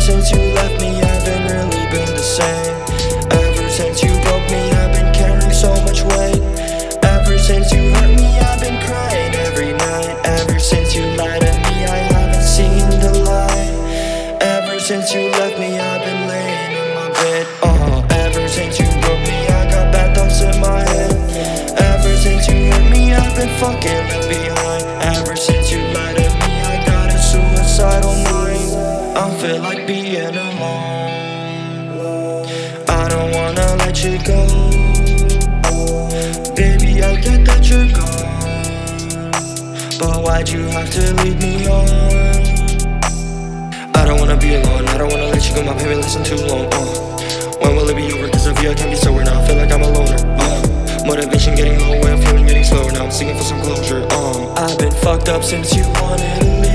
since you left me, I haven't really been the same. Ever since you broke me, I've been carrying so much weight. Ever since you hurt me, I've been crying every night. Ever since you lied to me, I haven't seen the light. Ever since you left me, I've been laying in my bed. Ever since you broke me, I got bad thoughts in my head. Ever since you hurt me, I've been fucking left behind. Ever since you lied to me, I got a suicidal mind. I feel like being alone. I don't wanna let you go. Baby, I get that you're gone, but why'd you have to leave me on? I don't wanna be alone, I don't wanna let you go, my baby, listen too long. When will it be over? Cause of you I can't be sober now, I feel like I'm a loner. Motivation getting low, I'm feeling getting slower now, I'm seeking for some closure. I've been fucked up since you wanted to leave.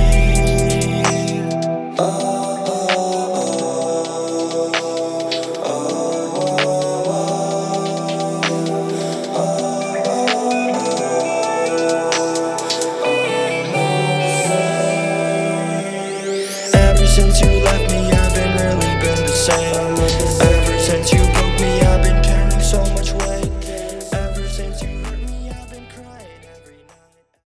Ever since you left me, I haven't really been the same.